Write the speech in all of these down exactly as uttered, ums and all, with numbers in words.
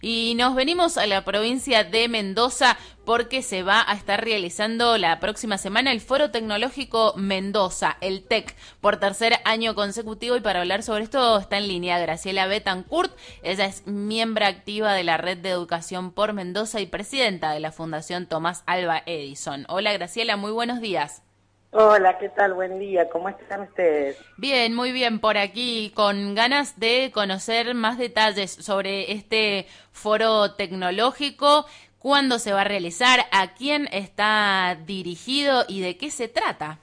Y nos venimos a la provincia de Mendoza porque se va a estar realizando la próxima semana el Foro Tecnológico Mendoza, el T E C, por tercer año consecutivo. Y para hablar sobre esto está en línea Graciela Betancourt. Ella es miembro activa de la Red de Educación por Mendoza y presidenta de la Fundación Tomás Alva Edison. Hola Graciela, muy buenos días. Hola, ¿qué tal? Buen día, ¿cómo están ustedes? Bien, muy bien, por aquí con ganas de conocer más detalles sobre este foro tecnológico, cuándo se va a realizar, a quién está dirigido y de qué se trata.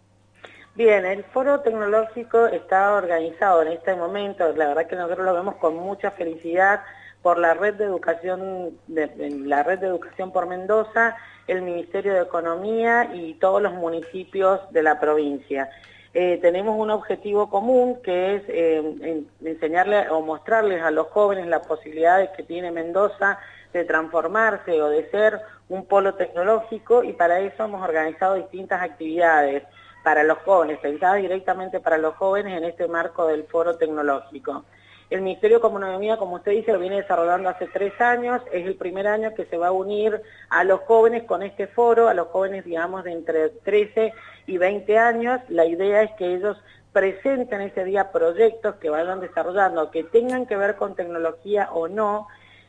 Bien, el foro tecnológico está organizado en este momento, la verdad que nosotros lo vemos con mucha felicidad por la red de educación, de, de la red de educación por Mendoza, el Ministerio de Economía y todos los municipios de la provincia. Eh, tenemos un objetivo común que es eh, en, enseñarle o mostrarles a los jóvenes las posibilidades que tiene Mendoza de transformarse o de ser un polo tecnológico, y para eso hemos organizado distintas actividades para los jóvenes, pensadas directamente para los jóvenes en este marco del foro tecnológico. El Ministerio de Economía, como usted dice, lo viene desarrollando hace tres años, es el primer año que se va a unir a los jóvenes con este foro, a los jóvenes, digamos, de entre trece y veinte años. La idea es que ellos presenten ese día proyectos que vayan desarrollando, que tengan que ver con tecnología o no.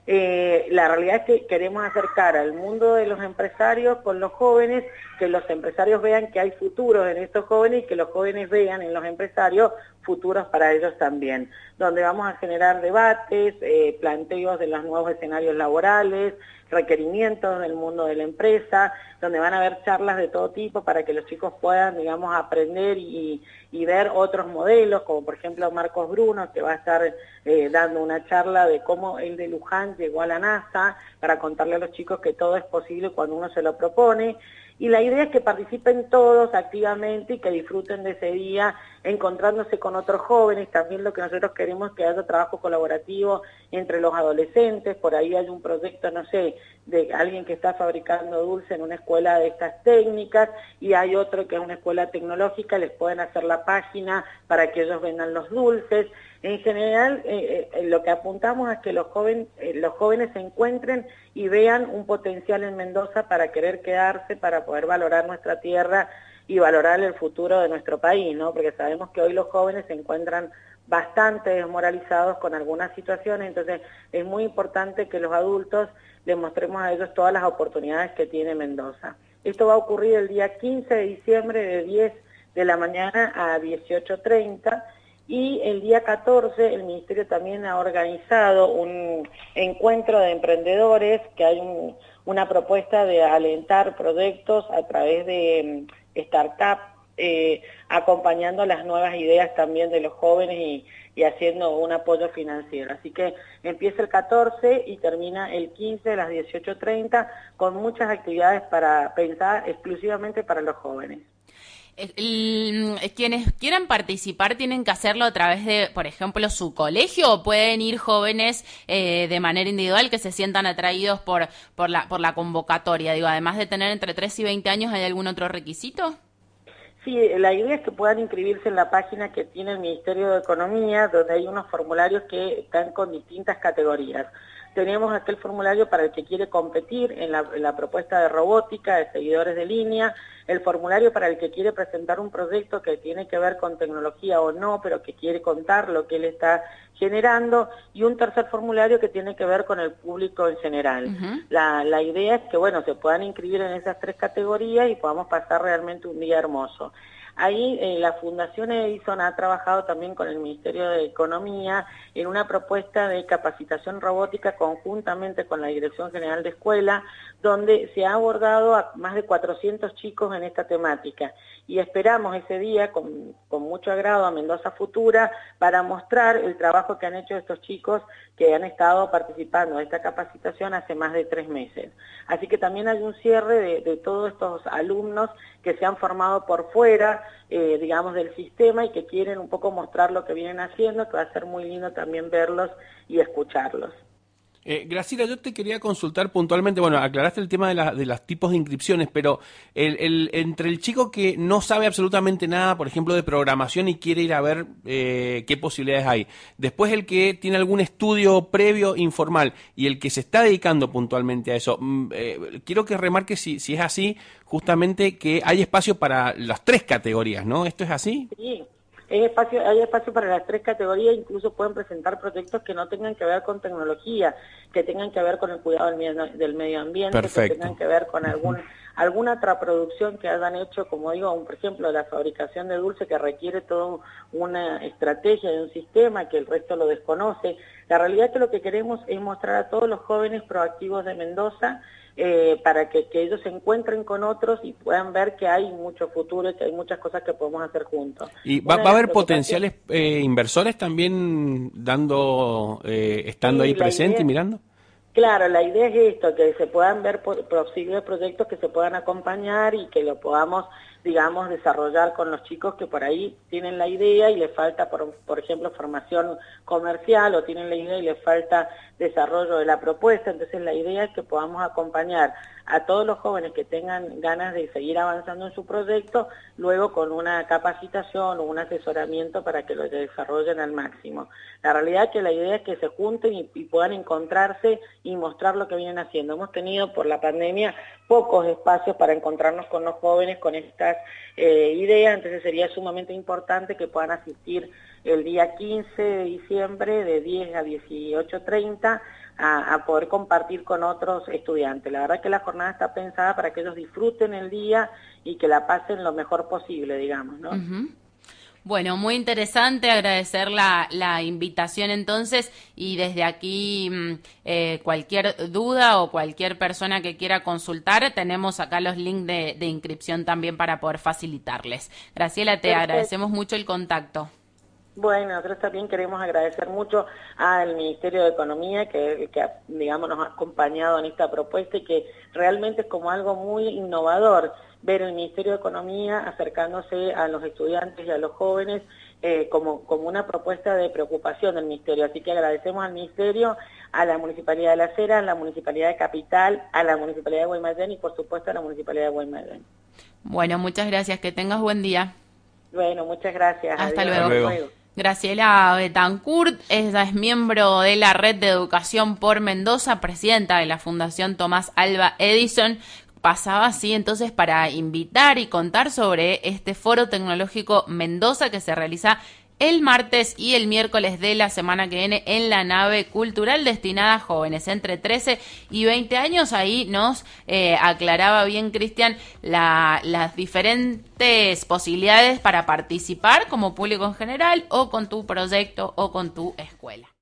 Eh, la realidad es que queremos acercar al mundo de los empresarios con los jóvenes, que los empresarios vean que hay futuros en estos jóvenes y que los jóvenes vean en los empresarios futuros para ellos también, donde vamos a generar debates, eh, planteos de los nuevos escenarios laborales, requerimientos del mundo de la empresa, donde van a haber charlas de todo tipo para que los chicos puedan, digamos, aprender y, y ver otros modelos, como por ejemplo Marcos Bruno, que va a estar eh, dando una charla de cómo él de Luján llegó a la NASA, para contarle a los chicos que todo es posible cuando uno se lo propone. Y la idea es que participen todos activamente y que disfruten de ese día encontrándose con otros jóvenes. También lo que nosotros queremos es que haya trabajo colaborativo entre los adolescentes. Por ahí hay un proyecto, no sé, de alguien que está fabricando dulce en una escuela de estas técnicas, y hay otro que es una escuela tecnológica, les pueden hacer la página para que ellos vendan los dulces. En general, eh, eh, lo que apuntamos es que los, joven, eh, los jóvenes se encuentren y vean un potencial en Mendoza para querer quedarse, para poder valorar nuestra tierra y valorar el futuro de nuestro país, ¿no? Porque sabemos que hoy los jóvenes se encuentran bastante desmoralizados con algunas situaciones, entonces es muy importante que los adultos les mostremos a ellos todas las oportunidades que tiene Mendoza. Esto va a ocurrir el día quince de diciembre de diez de la mañana a dieciocho treinta. Y el día catorce el Ministerio también ha organizado un encuentro de emprendedores, que hay un, una propuesta de alentar proyectos a través de um, startups, eh, acompañando las nuevas ideas también de los jóvenes y, y haciendo un apoyo financiero. Así que empieza el catorce y termina el quince a las dieciocho treinta, con muchas actividades para pensar exclusivamente para los jóvenes. El- quienes quieran participar tienen que hacerlo a través de, por ejemplo, su colegio, o pueden ir jóvenes eh, de manera individual que se sientan atraídos por, por la, por la convocatoria. Digo, además de tener entre tres y veinte años, ¿hay algún otro requisito? Sí, la idea es que puedan inscribirse en la página que tiene el Ministerio de Economía, donde hay unos formularios que están con distintas categorías. Tenemos aquel formulario para el que quiere competir en la, en la propuesta de robótica, de seguidores de línea, el formulario para el que quiere presentar un proyecto que tiene que ver con tecnología o no, pero que quiere contar lo que él está generando, y un tercer formulario que tiene que ver con el público en general. Uh-huh. La, la idea es que, bueno, se puedan inscribir en esas tres categorías y podamos pasar realmente un día hermoso. Ahí eh, la Fundación Edison ha trabajado también con el Ministerio de Economía en una propuesta de capacitación robótica conjuntamente con la Dirección General de Escuela, donde se ha abordado a más de cuatrocientos chicos en esta temática. Y esperamos ese día con, con mucho agrado a Mendoza Futura para mostrar el trabajo que han hecho estos chicos que han estado participando de esta capacitación hace más de tres meses. Así que también hay un cierre de, de todos estos alumnos que se han formado por fuera, eh, digamos, del sistema, y que quieren un poco mostrar lo que vienen haciendo, que va a ser muy lindo también verlos y escucharlos. Eh, Graciela, yo te quería consultar puntualmente, bueno, aclaraste el tema de, la, de los tipos de inscripciones, pero el, el, entre el chico que no sabe absolutamente nada, por ejemplo, de programación y quiere ir a ver eh, qué posibilidades hay, después el que tiene algún estudio previo informal y el que se está dedicando puntualmente a eso, eh, quiero que remarque si, si es así, justamente que hay espacio para las tres categorías, ¿no? ¿Esto es así? Sí. Hay espacio, hay espacio para las tres categorías, incluso pueden presentar proyectos que no tengan que ver con tecnología, que tengan que ver con el cuidado del medio, del medio ambiente, Perfecto. que tengan que ver con algún alguna otra producción que hayan hecho, como digo, un, por ejemplo, la fabricación de dulce que requiere toda una estrategia de un sistema que el resto lo desconoce. La realidad es que lo que queremos es mostrar a todos los jóvenes proactivos de Mendoza Eh, para que, que ellos se encuentren con otros y puedan ver que hay mucho futuro y que hay muchas cosas que podemos hacer juntos. ¿Y va, va a haber potenciales eh, inversores también dando, eh, estando Sí, ahí presente y mirando? Claro, la idea es esto, que se puedan ver posibles proyectos que se puedan acompañar y que lo podamos, digamos, desarrollar con los chicos que por ahí tienen la idea y les falta, por, por ejemplo, formación comercial, o tienen la idea y les falta desarrollo de la propuesta. Entonces la idea es que podamos acompañar a todos los jóvenes que tengan ganas de seguir avanzando en su proyecto, luego con una capacitación o un asesoramiento para que lo desarrollen al máximo. La realidad es que la idea es que se junten y, y puedan encontrarse y mostrar lo que vienen haciendo. Hemos tenido por la pandemia pocos espacios para encontrarnos con los jóvenes con estas eh, ideas, entonces sería sumamente importante que puedan asistir el día quince de diciembre de diez a dieciocho treinta a, a poder compartir con otros estudiantes. La verdad que la jornada está pensada para que ellos disfruten el día y que la pasen lo mejor posible, digamos, ¿no? Uh-huh. Bueno, muy interesante, agradecer la, la invitación entonces, y desde aquí eh, cualquier duda o cualquier persona que quiera consultar, tenemos acá los links de, de inscripción también para poder facilitarles. Graciela, te Perfecto. agradecemos mucho el contacto. Bueno, nosotros también queremos agradecer mucho al Ministerio de Economía que, que, digamos, nos ha acompañado en esta propuesta y que realmente es como algo muy innovador ver el Ministerio de Economía acercándose a los estudiantes y a los jóvenes eh, como, como una propuesta de preocupación del Ministerio. Así que agradecemos al Ministerio, a la Municipalidad de Las Heras, a la Municipalidad de Capital, a la Municipalidad de Guaymallén y por supuesto a la Municipalidad de Guaymallén. Bueno, muchas gracias, que tengas buen día. Bueno, muchas gracias. Hasta Adiós. luego. Hasta luego. Graciela Betancourt, ella es miembro de la Red de Educación por Mendoza, presidenta de la Fundación Tomás Alva Edison. Pasaba así entonces para invitar y contar sobre este Foro Tecnológico Mendoza que se realiza el martes y el miércoles de la semana que viene en la nave cultural destinada a jóvenes entre trece y veinte años. Ahí nos eh, aclaraba bien Cristian la, las diferentes posibilidades para participar como público en general o con tu proyecto o con tu escuela.